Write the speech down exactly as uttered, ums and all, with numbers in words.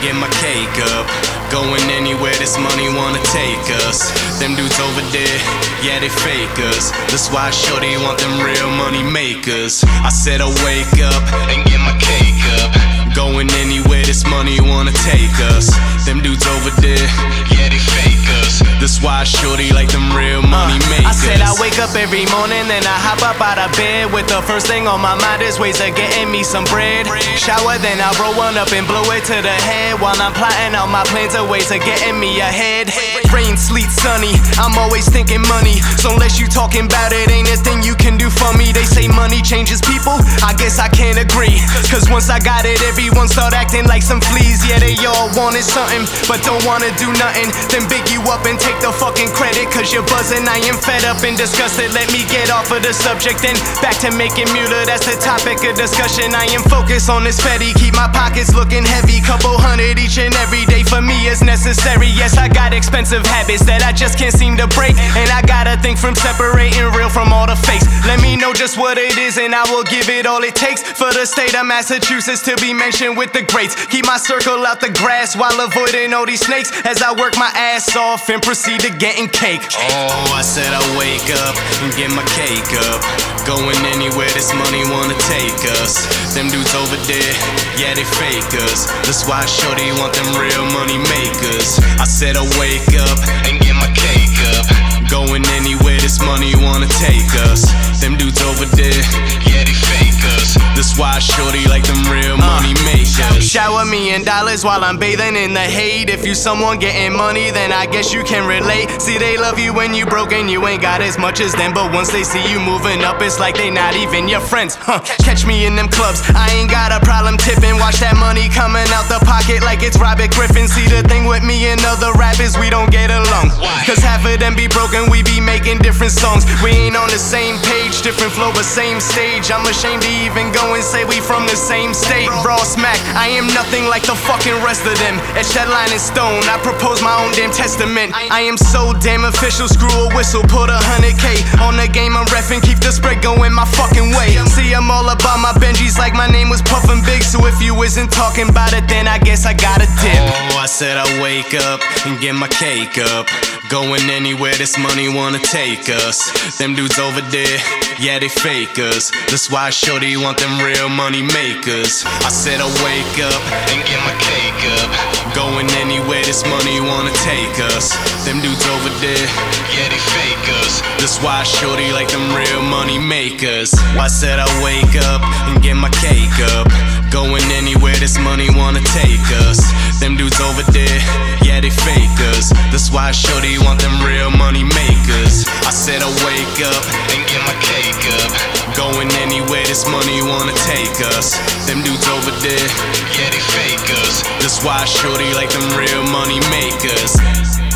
get my cake up. Going anywhere this money wanna take us. Them dudes over there, yeah, they fakers. That's why shorty want them real money makers. I said I wake up and get my cake up. Going anywhere this money wanna take us. Them dudes over there, yeah, they fakers. That's why shorty like them real money uh, makers. I said I wake up every morning, then I hop up out of bed with the first thing on my mind is ways of getting me some bread. Shower, then I roll one up and blow it to the head while I'm plotting out my plans of ways of getting me ahead. Rain, sleet, sunny, I'm always thinking money. So unless you talking about it, ain't a thing you can do for me. They say money changes people, I guess I can't agree. Cause once I got it, everyone start acting like some fleas. Yeah, they all wanted something, but don't wanna do nothing. Then big you up and take the fucking credit. Cause you're buzzing, I am fed up and disgusted. Let me get off of the subject and back to making Mueller. That's the topic of discussion. I am focused on this petty, keep my pockets looking heavy. Couple hundred each and every day for me is necessary. Yes, I got expensive habits that I just can't seem to break, and I gotta think from separating real from all the fakes. Let me know just what it is and I will give it all it takes for the state of Massachusetts to be mentioned with the greats. Keep my circle out the grass while avoiding all these snakes as I work my ass off and proceed to getting cake. Oh, I said I wake up and get my cake up. Going anywhere this money wanna take us. Them dudes over there, yeah, they fakers. That's why shorty want them real money makers. I said I wake up and get my cake up. Going anywhere this money wanna take us. Them dudes over there, yeah, they fakers. That's why shorty like them real money uh, makers. Shower me in dollars while I'm bathing in the hate. If you someone getting money, then I guess you can relate. See, they love you when you broke and you ain't got as much as them, but once they see you moving up, it's like they not even your friends. Huh. Catch me in them clubs, I ain't got a problem tipping. Watch that money coming out the pocket like it's Robert Griffin. See, the thing with me and other rappers, we don't get along. Cause half of them be broken, we be making different songs. We ain't on the same page, different flow but same stage. I'm ashamed to even go and say we from the same state. Raw smack, I am nothing like the fucking rest of them. Etched that line in stone, I propose my own damn testament. I am so damn official, screw a whistle, put a hundred K on the game I'm reffing, keep the spread going my fucking way. See, I'm all about my Benjis like my name was Puffin' Big. So if you isn't talking about it, then I guess I gotta dip. Oh, I said I wake up and get my cake up. Going anywhere this money wanna take us. Them dudes over there, yeah, they fakers. That's why shorty want them real money makers. I said I wake up and get my cake up. Going anywhere this money wanna take us. Them dudes over there, yeah, they fakers. That's why shorty like them real money makers. I said I wake up and get my cake up. Going anywhere this money wanna take us. Them dudes over there, yeah, they fakers. That's why shorty want them real money makers. I said I wake up and get my cake up. Going anywhere this money wanna take us. Them dudes over there, yeah, they fakers. That's why shorty like them real money makers.